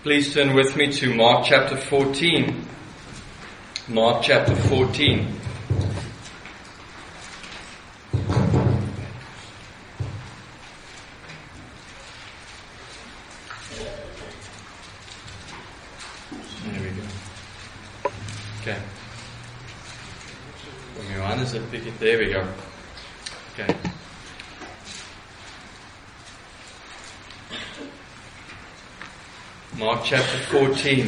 Please turn with me to Mark chapter 14. Mark chapter 14. There we go. Okay. From your hand, is it pick it? There we go. Okay. Mark chapter 14.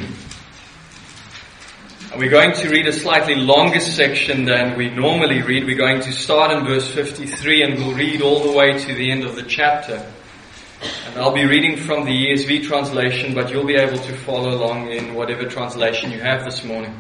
And we're going to read a slightly longer section than we normally read. We're going to start in verse 53 and we'll read all the way to the end of the chapter. And I'll be reading from the ESV translation, but you'll be able to follow along in whatever translation you have this morning.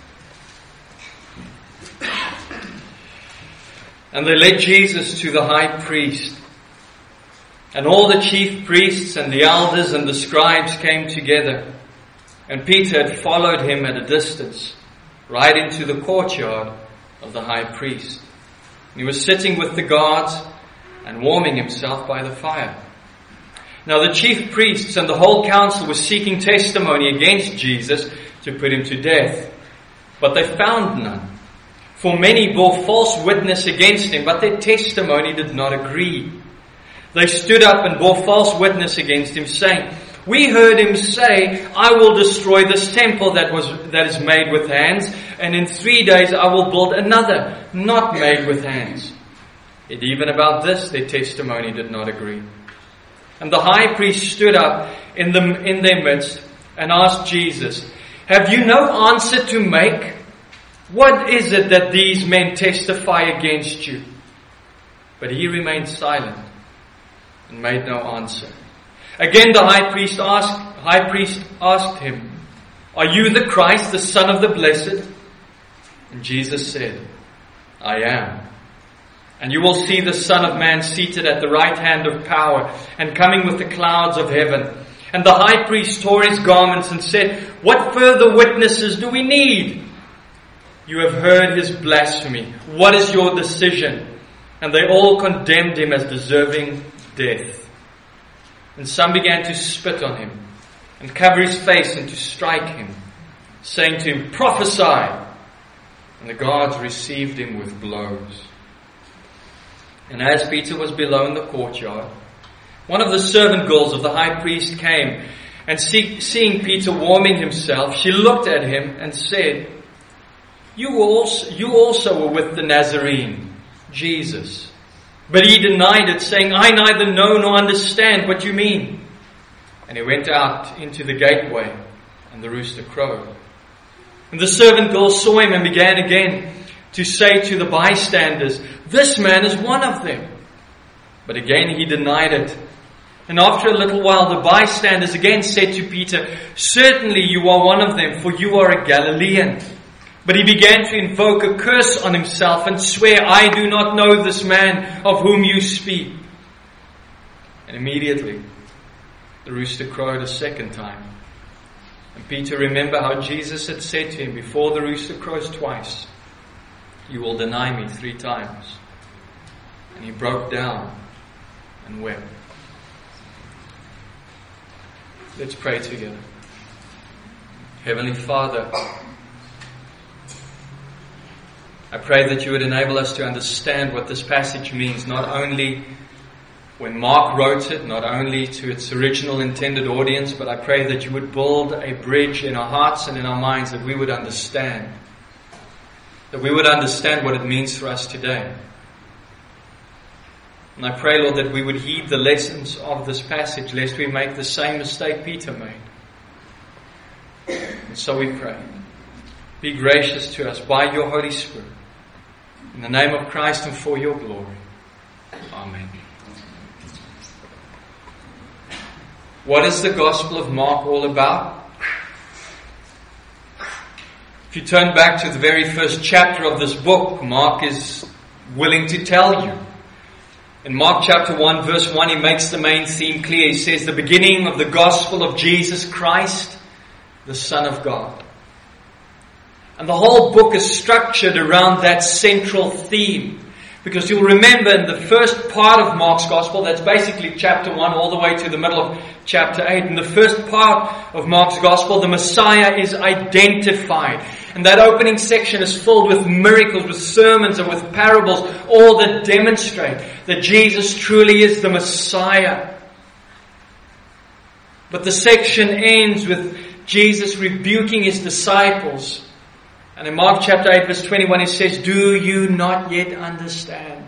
And they led Jesus to the high priest. And all the chief priests and the elders and the scribes came together. And Peter had followed him at a distance, right into the courtyard of the high priest. He was sitting with the guards and warming himself by the fire. Now the chief priests and the whole council were seeking testimony against Jesus to put him to death. But they found none. For many bore false witness against him, but their testimony did not agree. They stood up and bore false witness against him, saying, "We heard him say, 'I will destroy this temple that is made with hands, and in 3 days I will build another, not made with hands.' Yet even about this their testimony did not agree. And the high priest stood up in their midst and asked Jesus, 'Have you no answer to make? What is it that these men testify against you?' But he remained silent and made no answer. Again the high priest asked him, 'Are you the Christ, the Son of the Blessed?' And Jesus said, 'I am. And you will see the Son of Man seated at the right hand of power and coming with the clouds of heaven.' And the high priest tore his garments and said, 'What further witnesses do we need? You have heard his blasphemy. What is your decision?' And they all condemned him as deserving death. And some began to spit on him and cover his face and to strike him, saying to him, 'Prophesy!' And the guards received him with blows. And as Peter was below in the courtyard, one of the servant girls of the high priest came, and seeing Peter warming himself, she looked at him and said, You also were with the Nazarene, Jesus.' But he denied it, saying, 'I neither know nor understand what you mean.' And he went out into the gateway, and the rooster crowed. And the servant girl saw him and began again to say to the bystanders, 'This man is one of them.' But again he denied it. And after a little while the bystanders again said to Peter, 'Certainly you are one of them, for you are a Galilean.' But he began to invoke a curse on himself and swear, 'I do not know this man of whom you speak.' And immediately the rooster crowed a second time. And Peter remembered how Jesus had said to him, 'Before the rooster crows twice, you will deny me 3 times.' And he broke down and wept." Let's pray together. Heavenly Father, I pray that you would enable us to understand what this passage means, not only when Mark wrote it, not only to its original intended audience, but I pray that you would build a bridge in our hearts and in our minds that we would understand. That we would understand what it means for us today. And I pray, Lord, that we would heed the lessons of this passage, lest we make the same mistake Peter made. And so we pray. Be gracious to us by your Holy Spirit. In the name of Christ and for your glory. Amen. What is the Gospel of Mark all about? If you turn back to the very first chapter of this book, Mark is willing to tell you. In Mark chapter 1, verse 1, he makes the main theme clear. He says, "The beginning of the Gospel of Jesus Christ, the Son of God." And the whole book is structured around that central theme. Because you'll remember in the first part of Mark's Gospel, that's basically chapter 1 all the way to the middle of chapter 8. In the first part of Mark's Gospel, the Messiah is identified. And that opening section is filled with miracles, with sermons and with parables, all that demonstrate that Jesus truly is the Messiah. But the section ends with Jesus rebuking His disciples. And in Mark chapter 8 verse 21 He says, "Do you not yet understand?"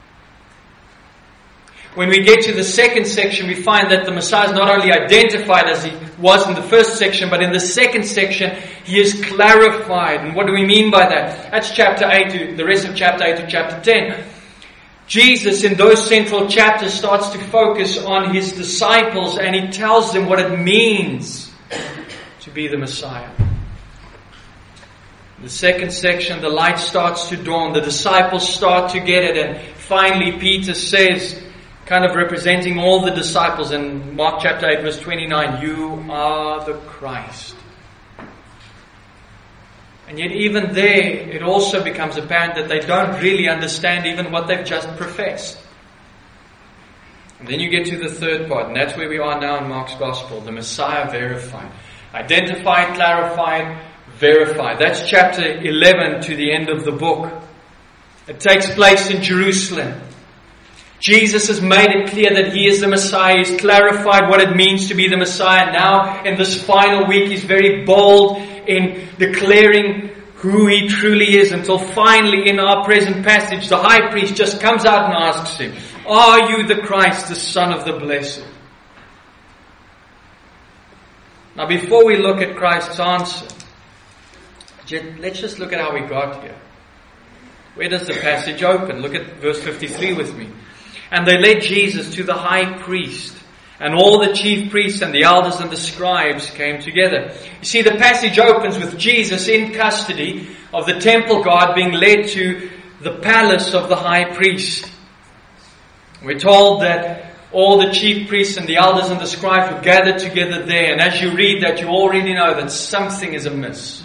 When we get to the second section, we find that the Messiah is not only identified as He was in the first section, but in the second section, He is clarified. And what do we mean by that? That's chapter 8 to the rest of chapter 8 to chapter 10. Jesus, in those central chapters, starts to focus on His disciples, and He tells them what it means to be the Messiah. In the second section, the light starts to dawn. The disciples start to get it. And finally, Peter says, kind of representing all the disciples in Mark chapter 8 verse 29, "You are the Christ." And yet even there, it also becomes apparent that they don't really understand even what they've just professed. And then you get to the third part, and that's where we are now in Mark's Gospel, the Messiah verified. Identified, clarified, verified. That's chapter 11 to the end of the book. It takes place in Jerusalem. Jesus has made it clear that He is the Messiah. He's clarified what it means to be the Messiah. Now, in this final week, He's very bold in declaring who He truly is, until finally, in our present passage, the high priest just comes out and asks Him, "Are you the Christ, the Son of the Blessed?" Now, before we look at Christ's answer, let's just look at how we got here. Where does the passage open? Look at verse 53 with me. "And they led Jesus to the high priest, and all the chief priests and the elders and the scribes came together." You see, the passage opens with Jesus in custody of the temple guard being led to the palace of the high priest. We're told that all the chief priests and the elders and the scribes were gathered together there. And as you read that, you already know that something is amiss.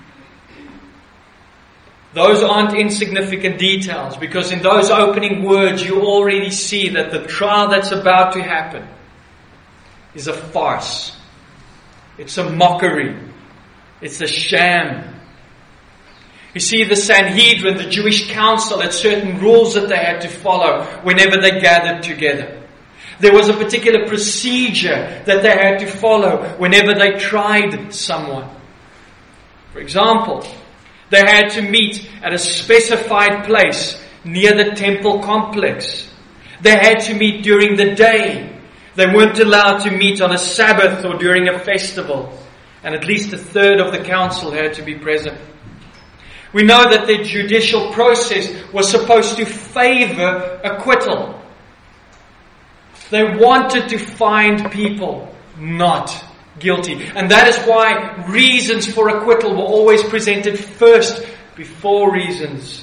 Those aren't insignificant details, because in those opening words you already see that the trial that's about to happen is a farce. It's a mockery. It's a sham. You see, the Sanhedrin, the Jewish council, had certain rules that they had to follow whenever they gathered together. There was a particular procedure that they had to follow whenever they tried someone. For example, they had to meet at a specified place near the temple complex. They had to meet during the day. They weren't allowed to meet on a Sabbath or during a festival. And at least a third of the council had to be present. We know that the judicial process was supposed to favor acquittal. They wanted to find people not guilty. And that is why reasons for acquittal were always presented first before reasons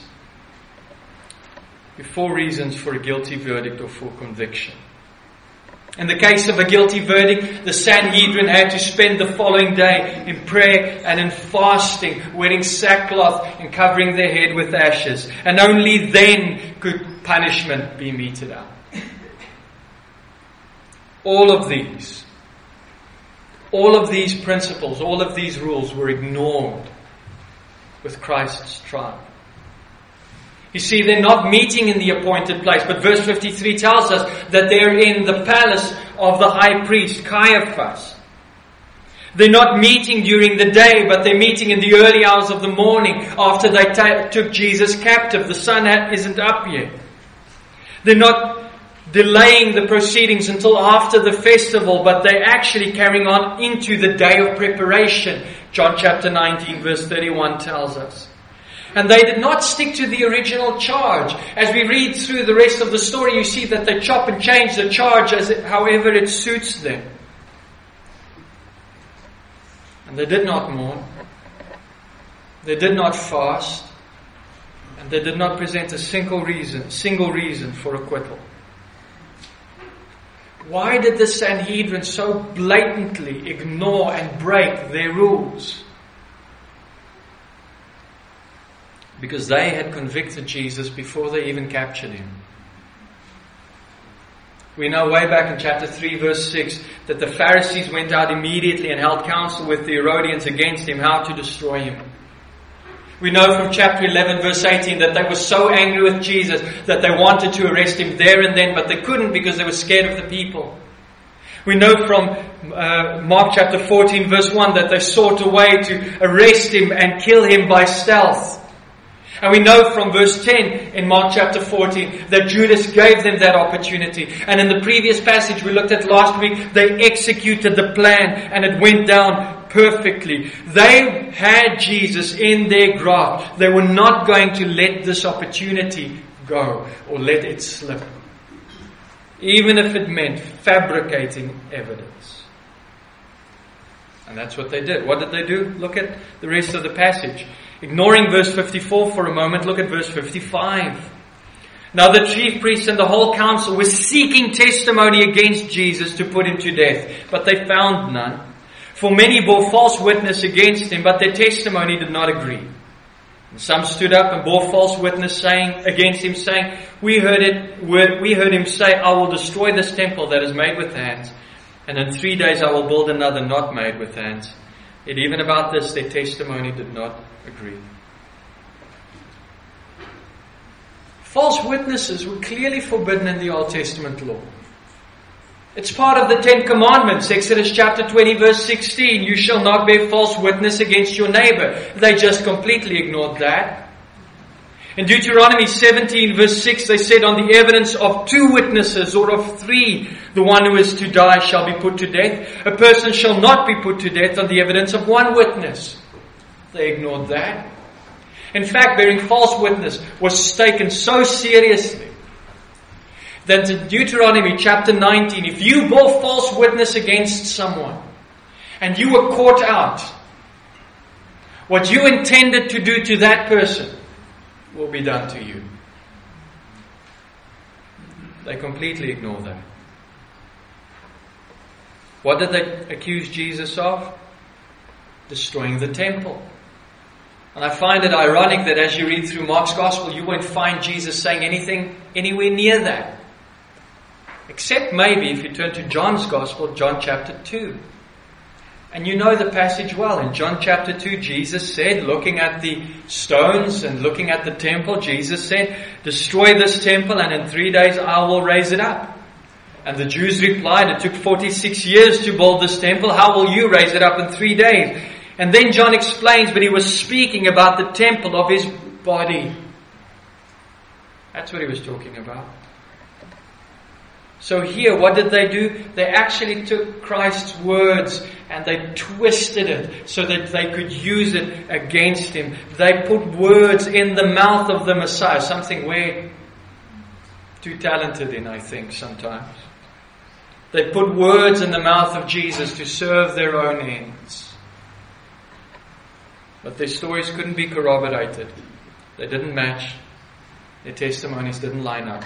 for a guilty verdict or for conviction. In the case of a guilty verdict, the Sanhedrin had to spend the following day in prayer and in fasting, wearing sackcloth and covering their head with ashes. And only then could punishment be meted out. All of these principles, all of these rules were ignored with Christ's trial. You see, they're not meeting in the appointed place, but verse 53 tells us that they're in the palace of the high priest, Caiaphas. They're not meeting during the day, but they're meeting in the early hours of the morning after they took Jesus captive. The sun isn't up yet. They're not delaying the proceedings until after the festival, but they're actually carrying on into the day of preparation. John chapter 19 verse 31 tells us. And they did not stick to the original charge. As we read through the rest of the story, you see that they chop and change the charge however it suits them. And they did not mourn. They did not fast. And they did not present a single reason for acquittal. Why did the Sanhedrin so blatantly ignore and break their rules? Because they had convicted Jesus before they even captured him. We know way back in chapter 3 verse 6 that the Pharisees went out immediately and held counsel with the Herodians against him, how to destroy him. We know from chapter 11 verse 18 that they were so angry with Jesus that they wanted to arrest him there and then, but they couldn't because they were scared of the people. We know from Mark chapter 14 verse 1 that they sought a way to arrest him and kill him by stealth. And we know from verse 10 in Mark chapter 14 that Judas gave them that opportunity. And in the previous passage we looked at last week, they executed the plan and it went down perfectly. They had Jesus in their grasp. They were not going to let this opportunity go or let it slip, even if it meant fabricating evidence. And that's what they did. What did they do? Look at the rest of the passage. Ignoring verse 54 for a moment, look at verse 55. Now the chief priests and the whole council were seeking testimony against Jesus to put him to death, but they found none. For many bore false witness against him, but their testimony did not agree. And some stood up and bore false witness against him, saying, We heard him say, I will destroy this temple that is made with hands, and in 3 days I will build another not made with hands. Yet even about this their testimony did not agree. False witnesses were clearly forbidden in the Old Testament law. It's part of the 10 Commandments. Exodus chapter 20 verse 16. You shall not bear false witness against your neighbor. They just completely ignored that. In Deuteronomy 17 verse 6 they said, on the evidence of 2 witnesses or of 3, the one who is to die shall be put to death. A person shall not be put to death on the evidence of 1 witness. They ignored that. In fact, bearing false witness was taken so seriously that in Deuteronomy chapter 19, if you bore false witness against someone and you were caught out, what you intended to do to that person will be done to you. They completely ignore that. What did they accuse Jesus of? Destroying the temple. And I find it ironic that as you read through Mark's Gospel, you won't find Jesus saying anything anywhere near that. Except maybe if you turn to John's Gospel, John chapter 2. And you know the passage well. In John chapter 2, Jesus said, looking at the stones and looking at the temple, Jesus said, destroy this temple and in 3 days I will raise it up. And the Jews replied, it took 46 years to build this temple. How will you raise it up in 3 days? And then John explains, but he was speaking about the temple of his body. That's what he was talking about. So here, what did they do? They actually took Christ's words and they twisted it so that they could use it against him. They put words in the mouth of the Messiah, something we're too talented in, I think, sometimes. They put words in the mouth of Jesus to serve their own ends. But their stories couldn't be corroborated. They didn't match. Their testimonies didn't line up.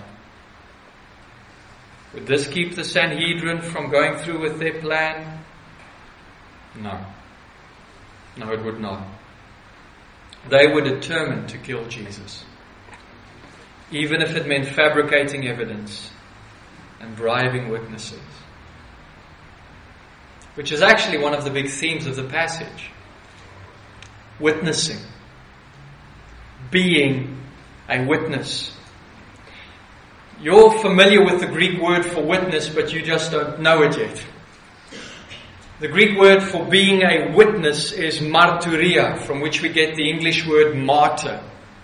Would this keep the Sanhedrin from going through with their plan? No. No, it would not. They were determined to kill Jesus, even if it meant fabricating evidence and bribing witnesses. Which is actually one of the big themes of the passage. Witnessing. Being a witness. You're familiar with the Greek word for witness, but you just don't know it yet. The Greek word for being a witness is martyria, from which we get the English word martyr.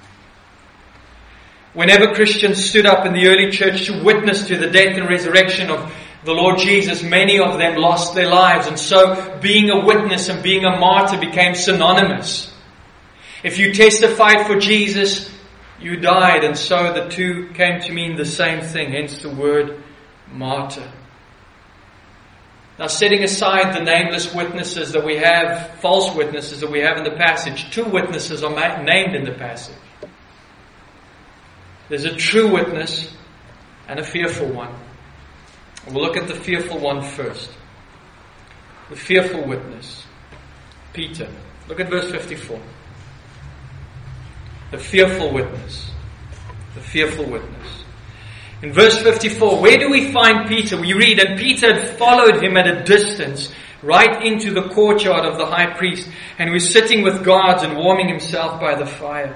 Whenever Christians stood up in the early church to witness to the death and resurrection of the Lord Jesus, many of them lost their lives. And so being a witness and being a martyr became synonymous. If you testified for Jesus, you died. And so the two came to mean the same thing, hence the word martyr. Now, setting aside the nameless witnesses that we have, false witnesses that we have in the passage, 2 witnesses are named in the passage. There's a true witness and a fearful one. We'll look at the fearful one first. The fearful witness, Peter. Look at verse 54. The fearful witness. The fearful witness. In verse 54, where do we find Peter? We read, and Peter had followed him at a distance, right into the courtyard of the high priest, and was sitting with guards and warming himself by the fire.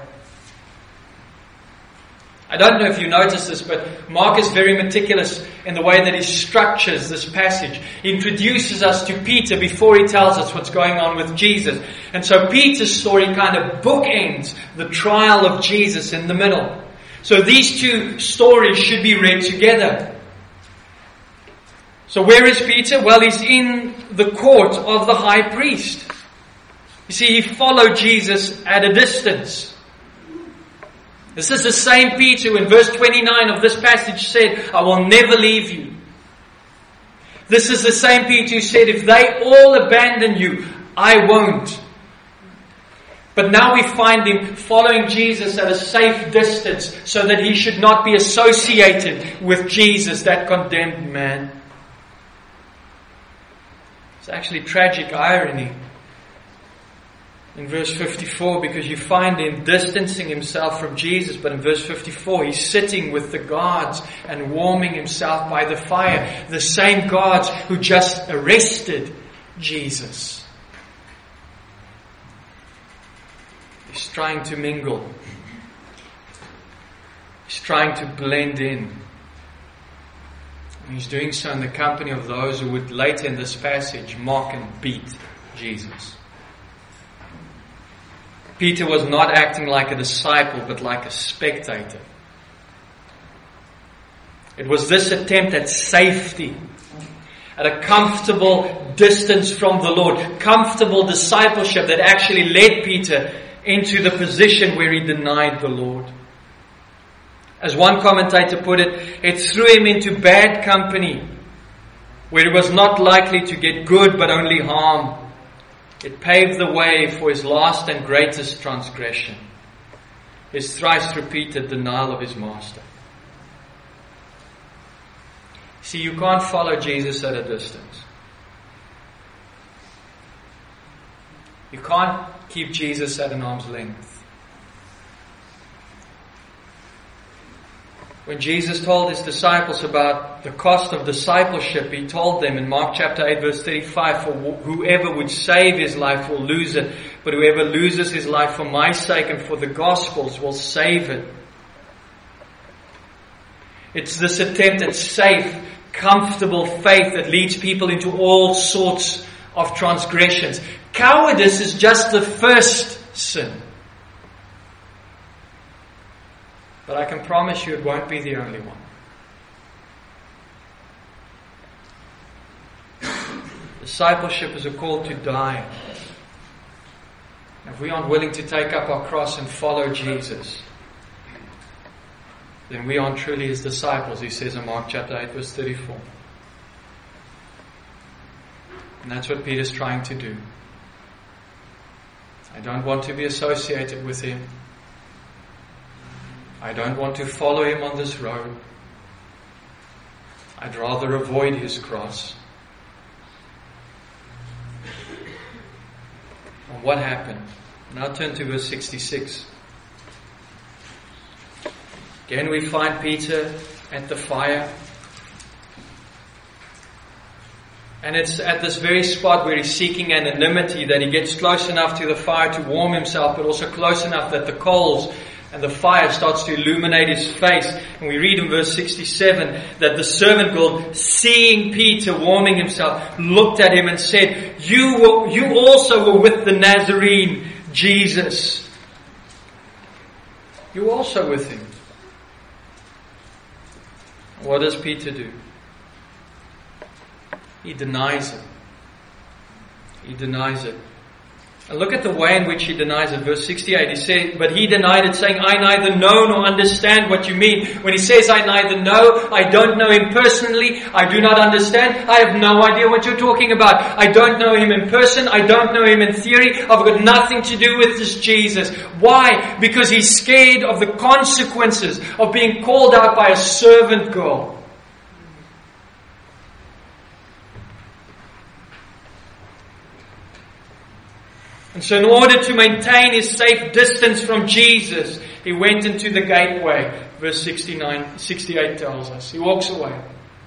I don't know if you noticed this, but Mark is very meticulous in the way that he structures this passage. He introduces us to Peter before he tells us what's going on with Jesus. And so Peter's story kind of bookends the trial of Jesus in the middle. So these two stories should be read together. So where is Peter? Well, he's in the court of the high priest. You see, he followed Jesus at a distance. This is the same Peter who in verse 29 of this passage said, I will never leave you. This is the same Peter who said, if they all abandon you, I won't. But now we find him following Jesus at a safe distance so that he should not be associated with Jesus, that condemned man. It's actually tragic irony in verse 54, because you find him distancing himself from Jesus, but in verse 54 he's sitting with the guards and warming himself by the fire. The same guards who just arrested Jesus. He's trying to mingle. He's trying to blend in. And he's doing so in the company of those who would later in this passage mock and beat Jesus. Peter was not acting like a disciple, but like a spectator. It was this attempt at safety, at a comfortable distance from the Lord, comfortable discipleship that actually led Peter into the position where he denied the Lord. As one commentator put it, it threw him into bad company, where he was not likely to get good but only harm. It paved the way for his last and greatest transgression, his thrice repeated denial of his master. See, you can't follow Jesus at a distance. You can't keep Jesus at an arm's length. When Jesus told his disciples about the cost of discipleship, he told them in Mark chapter 8 verse 35, for whoever would save his life will lose it, but whoever loses his life for my sake and for the gospel's will save it. It's this attempt at safe, comfortable faith that leads people into all sorts of transgressions. Cowardice is just the first sin. But I can promise you it won't be the only one. Discipleship is a call to die. If we aren't willing to take up our cross and follow Jesus, then we aren't truly his disciples, he says in Mark chapter 8 verse 34. And that's what Peter's trying to do. I don't want to be associated with him. I don't want to follow him on this road. I'd rather avoid his cross. And what happened? Now turn to verse 66. Again we find Peter at the fire. And it's at this very spot where he's seeking anonymity that he gets close enough to the fire to warm himself, but also close enough that the coals and the fire starts to illuminate his face. And we read in verse 67 that the servant girl, seeing Peter warming himself, looked at him and said, You also were with the Nazarene, Jesus. You also with him. What does Peter do? He denies it. He denies it. And look at the way in which he denies it. Verse 68, he said, but he denied it, saying, I neither know nor understand what you mean. When he says, I neither know, I don't know him personally, I do not understand, I have no idea what you're talking about. I don't know him in person, I don't know him in theory, I've got nothing to do with this Jesus. Why? Because he's scared of the consequences of being called out by a servant girl. And so in order to maintain his safe distance from Jesus, He went into the gateway, verse 68 tells us. He walks away.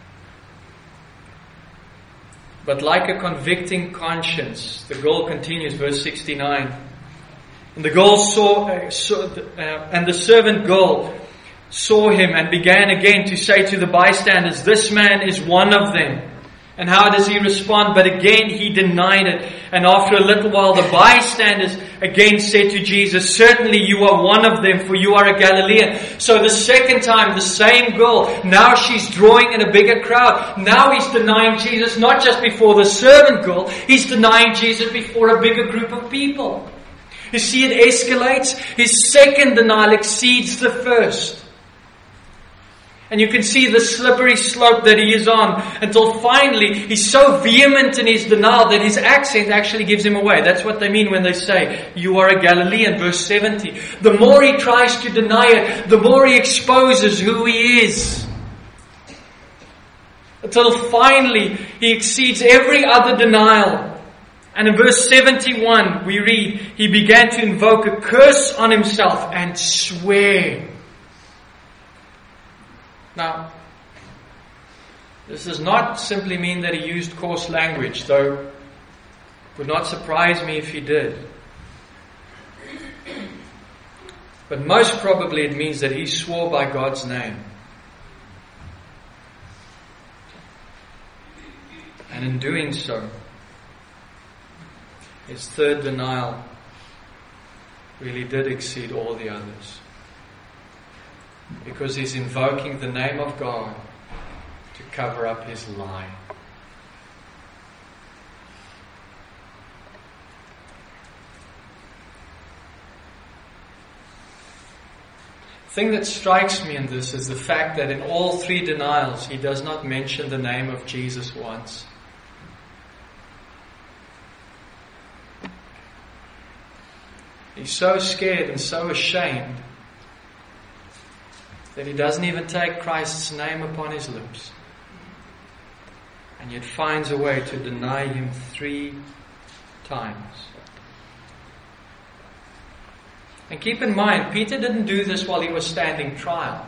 But like a convicting conscience, the girl continues, verse 69. And the girl and the servant girl saw him and began again to say to the bystanders, "This man is one of them." And how does he respond? But again he denied it. And after a little while the bystanders again said to Jesus, "Certainly you are one of them, for you are a Galilean." So the second time, the same girl, now she's drawing in a bigger crowd. Now he's denying Jesus, not just before the servant girl, he's denying Jesus before a bigger group of people. You see, it escalates. His second denial exceeds the first. And you can see the slippery slope that he is on until finally he's so vehement in his denial that his accent actually gives him away. That's what they mean when they say, "You are a Galilean," verse 70. The more he tries to deny it, the more he exposes who he is. Until finally he exceeds every other denial. And in verse 71 we read, he began to invoke a curse on himself and swear. Now, this does not simply mean that he used coarse language, though it would not surprise me if he did. But most probably it means that he swore by God's name. And in doing so, his third denial really did exceed all the others. Because he's invoking the name of God to cover up his lie. The thing that strikes me in this is the fact that in all three denials he does not mention the name of Jesus once. He's so scared and so ashamed that he doesn't even take Christ's name upon his lips, and yet finds a way to deny him 3 times. And keep in mind, Peter didn't do this while he was standing trial.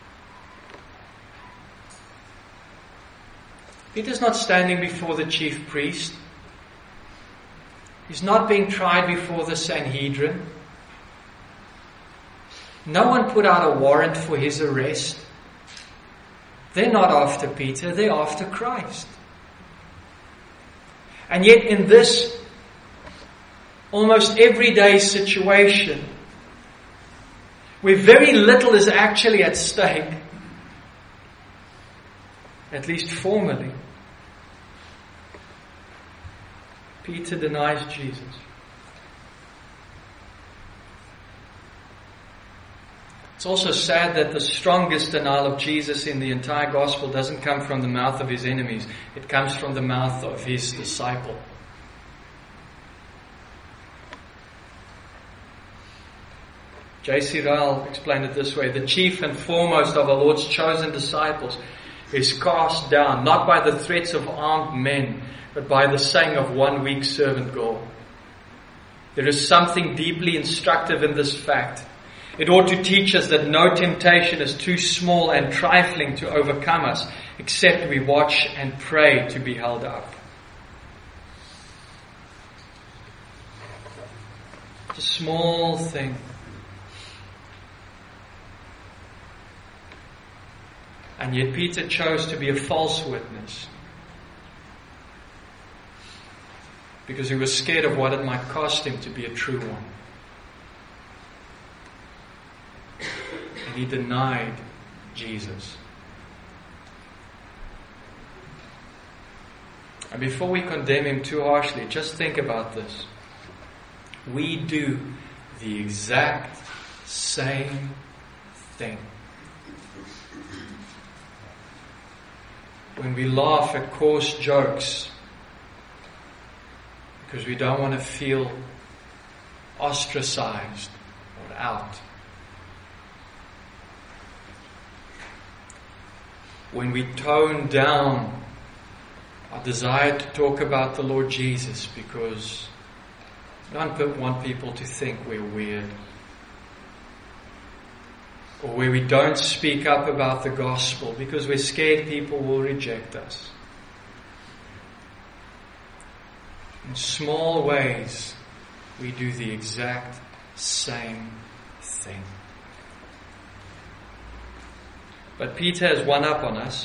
Peter's not standing before the chief priest. He's not being tried before the Sanhedrin. No one put out a warrant for his arrest. They're not after Peter, they're after Christ. And yet in this almost everyday situation, where very little is actually at stake, at least formally, Peter denies Jesus. It's also sad that the strongest denial of Jesus in the entire gospel doesn't come from the mouth of his enemies. It comes from the mouth of his disciple. J.C. Ryle explained it this way: the chief and foremost of our Lord's chosen disciples is cast down, not by the threats of armed men, but by the saying of one weak servant girl. There is something deeply instructive in this fact. It ought to teach us that no temptation is too small and trifling to overcome us, except we watch and pray to be held up. It's a small thing. And yet Peter chose to be a false witness because he was scared of what it might cost him to be a true one. And he denied Jesus. And before we condemn him too harshly, just think about this. We do the exact same thing. When we laugh at coarse jokes because we don't want to feel ostracized or out. When we tone down our desire to talk about the Lord Jesus because we don't want people to think we're weird. or where we don't speak up about the gospel because we're scared people will reject us. In small ways, we do the exact same thing. But Peter has one up on us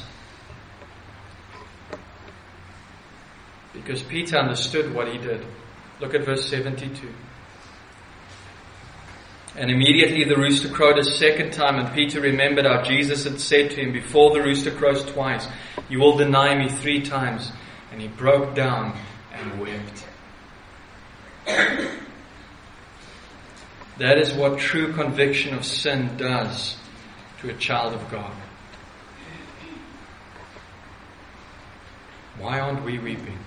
because Peter understood what he did. Look at verse 72. And immediately the rooster crowed a second time, and Peter remembered how Jesus had said to him, before the rooster crows twice, you will deny me 3 times. And he broke down and wept. That is what true conviction of sin does to a child of God. Why aren't we weeping?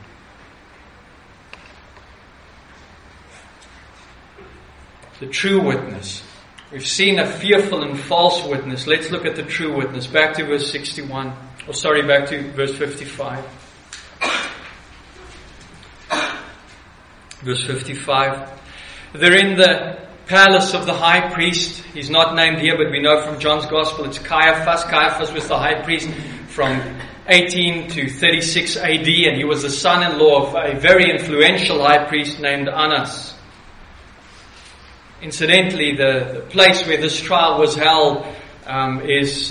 The true witness. We've seen a fearful and false witness. Let's look at the true witness. Back to verse 61. Back to verse 55. Verse 55. They're in the palace of the high priest. He's not named here, but we know from John's Gospel it's Caiaphas. Caiaphas was the high priest from 18 to 36 AD, and he was the son-in-law of a very influential high priest named Annas. Incidentally, the place where this trial was held is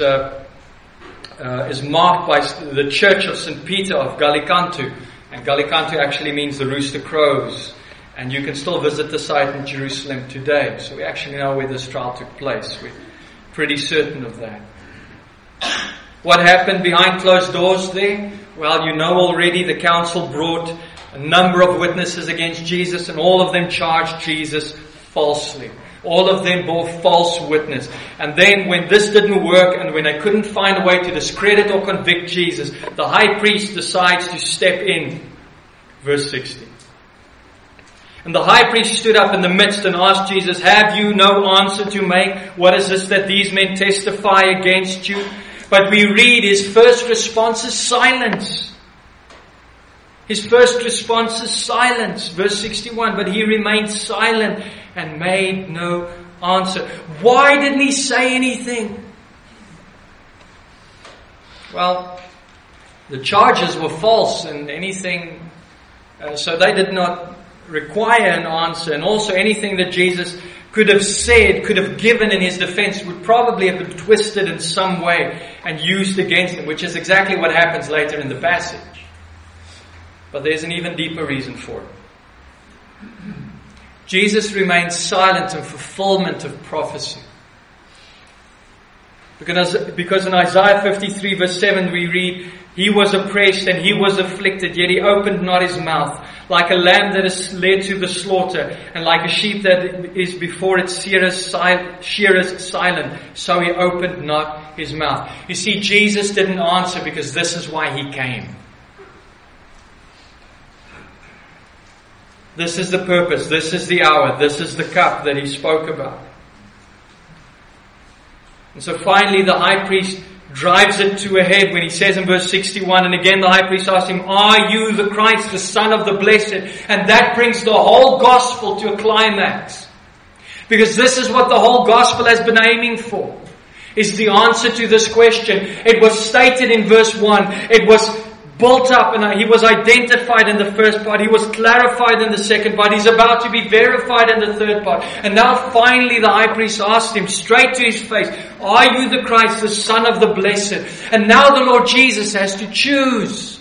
marked by the Church of St. Peter of Gallicantu. And Gallicantu actually means the rooster crows. And you can still visit the site in Jerusalem today. So we actually know where this trial took place. We're pretty certain of that. What happened behind closed doors there? Well, you know already the council brought a number of witnesses against Jesus, and all of them charged Jesus falsely. All of them bore false witness. And then when this didn't work, and when they couldn't find a way to discredit or convict Jesus, the high priest decides to step in. Verse 60. And the high priest stood up in the midst and asked Jesus, have you no answer to make? What is this that these men testify against you? But we read his first response is silence. His first response is silence. Verse 61, but he remained silent and made no answer. Why didn't he say anything? Well, the charges were false and anything, so they did not require an answer. And also anything that Jesus could have said, could have given in his defense would probably have been twisted in some way and used against him, which is exactly what happens later in the passage. But there's an even deeper reason for it. Jesus remains silent in fulfillment of prophecy. Because in Isaiah 53 verse 7 we read, he was oppressed and he was afflicted, yet he opened not his mouth. Like a lamb that is led to the slaughter, and like a sheep that is before its shearers silent, so he opened not his mouth. You see, Jesus didn't answer because this is why he came. This is the purpose, this is the hour, this is the cup that he spoke about. And so finally the high priest drives it to a head when he says in verse 61, and again the high priest asked him, are you the Christ, the Son of the Blessed? And that brings the whole gospel to a climax. Because this is what the whole gospel has been aiming for, is the answer to this question. It was stated in verse 1. It was built up and he was identified in the first part. He was clarified in the second part. He's about to be verified in the third part. And now finally the high priest asked him straight to his face, are you the Christ, the Son of the Blessed? And now the Lord Jesus has to choose.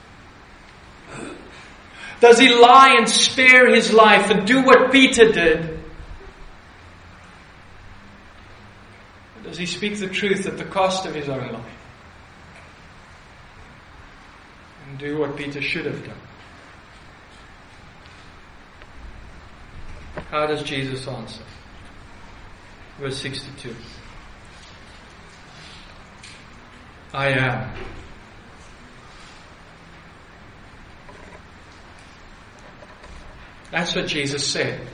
Does he lie and spare his life and do what Peter did? Or does he speak the truth at the cost of his own life? And do what Peter should have done? How does Jesus answer? Verse 62. I am. That's what Jesus said.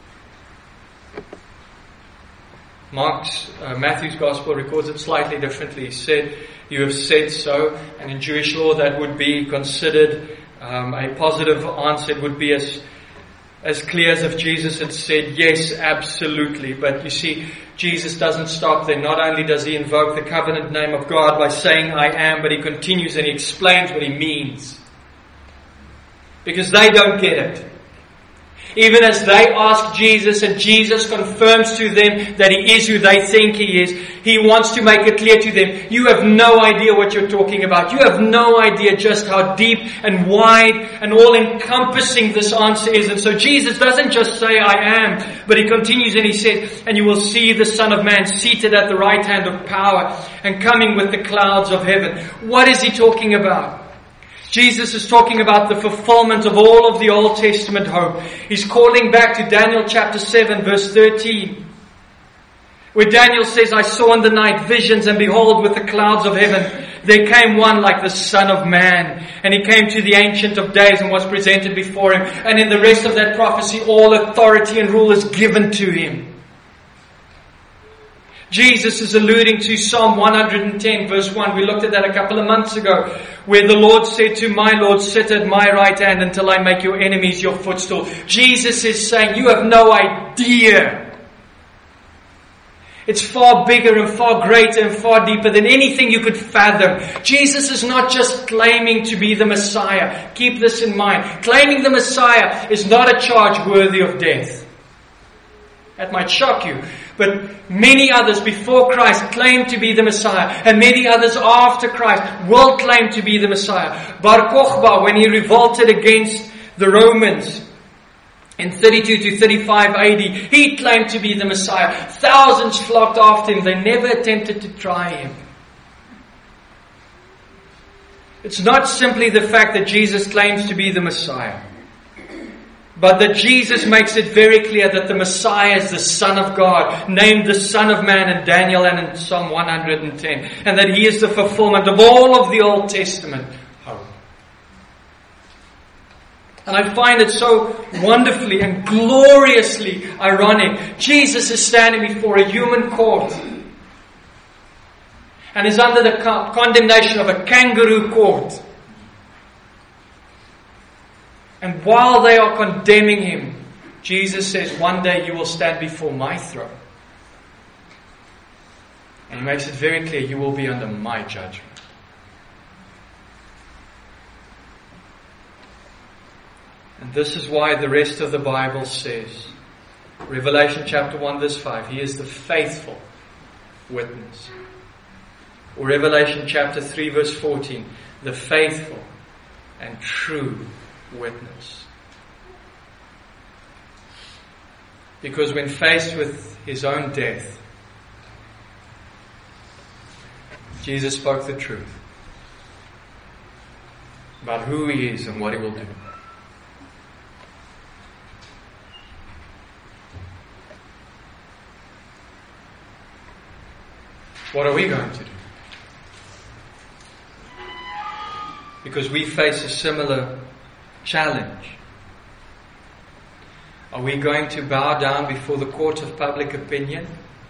Matthew's Gospel records it slightly differently. He said, you have said so. And in Jewish law that would be considered a positive answer. It would be as clear as if Jesus had said, yes, absolutely. But you see, Jesus doesn't stop there. Not only does he invoke the covenant name of God by saying, I am, but he continues and he explains what he means. Because they don't get it. Even as they ask Jesus and Jesus confirms to them that he is who they think he is, he wants to make it clear to them, you have no idea what you're talking about. You have no idea just how deep and wide and all-encompassing this answer is. And so Jesus doesn't just say, I am, but he continues and he says, and you will see the Son of Man seated at the right hand of power and coming with the clouds of heaven. What is he talking about? Jesus is talking about the fulfillment of all of the Old Testament hope. He's calling back to Daniel chapter 7 verse 13. Where Daniel says, I saw in the night visions, and behold, with the clouds of heaven there came one like the Son of Man. And he came to the Ancient of Days and was presented before him. And in the rest of that prophecy, all authority and rule is given to him. Jesus is alluding to Psalm 110 verse 1. We looked at that a couple of months ago, where the Lord said to my Lord, sit at my right hand until I make your enemies your footstool. Jesus is saying, you have no idea. It's far bigger and far greater and far deeper than anything you could fathom. Jesus is not just claiming to be the Messiah. Keep this in mind. Claiming the Messiah is not a charge worthy of death. That might shock you. But many others before Christ claimed to be the Messiah. And many others after Christ will claim to be the Messiah. Bar Kokhba, when he revolted against the Romans in 32 to 35 AD, he claimed to be the Messiah. Thousands flocked after him. They never attempted to try him. It's not simply the fact that Jesus claims to be the Messiah, but that Jesus makes it very clear that the Messiah is the Son of God, named the Son of Man in Daniel and in Psalm 110. And that he is the fulfillment of all of the Old Testament hope. And I find it so wonderfully and gloriously ironic. Jesus is standing before a human court and is under the condemnation of a kangaroo court. And while they are condemning him, Jesus says, one day you will stand before my throne. And he makes it very clear, you will be under my judgment. And this is why the rest of the Bible says, Revelation chapter 1 verse 5, he is the faithful witness. Or Revelation chapter 3 verse 14, the faithful and true witness. Because when faced with his own death, Jesus spoke the truth about who he is and what he will do. What are we going to do? Because we face a similar challenge. Are we going to bow down before the court of public opinion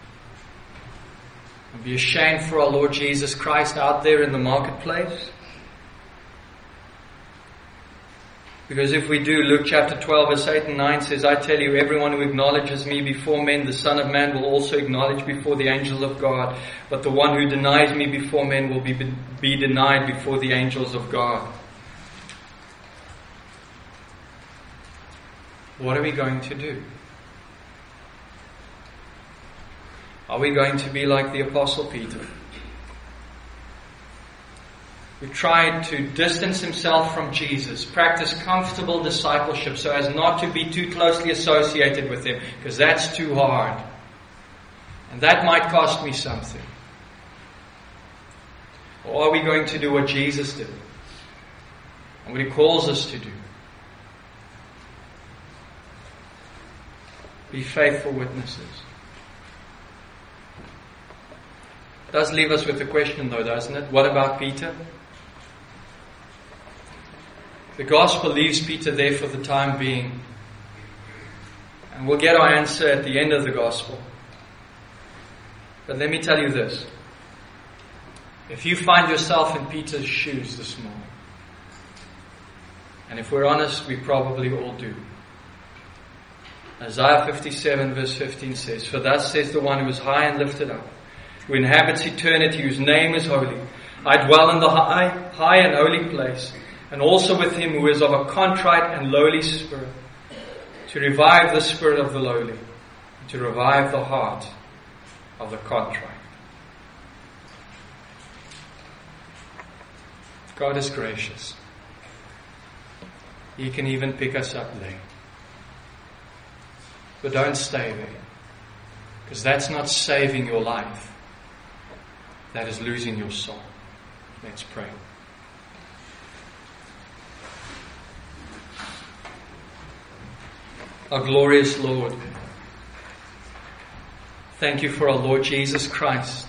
and be ashamed for our Lord Jesus Christ out there in the marketplace? Because if we do, Luke chapter 12 verse 8 and 9 says, I tell you, everyone who acknowledges me before men, the Son of Man will also acknowledge before the angels of God. But the one who denies me before men will be denied before the angels of God. What are we going to do? Are we going to be like the Apostle Peter, who tried to distance himself from Jesus, practice comfortable discipleship so as not to be too closely associated with him, because that's too hard. And that might cost me something. Or are we going to do what Jesus did and what he calls us to do? Be faithful witnesses. It does leave us with a question though, doesn't it? What about Peter? The gospel leaves Peter there for the time being. And we'll get our answer at the end of the gospel. But let me tell you this. If you find yourself in Peter's shoes this morning, and if we're honest, we probably all do, Isaiah 57 verse 15 says, "For thus says the one who is high and lifted up, who inhabits eternity, whose name is holy. I dwell in the high and holy place, and also with him who is of a contrite and lowly spirit, to revive the spirit of the lowly, and to revive the heart of the contrite." God is gracious. He can even pick us up there. But don't stay there, because that's not saving your life. That is losing your soul. Let's pray. Our glorious Lord, thank you for our Lord Jesus Christ,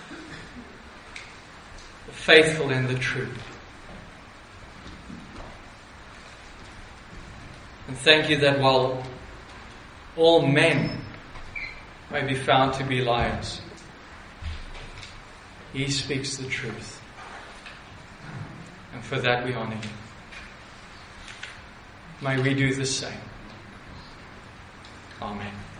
the faithful and the true. And thank you that while all men may be found to be liars, He speaks the truth. And for that we honor you. May we do the same. Amen.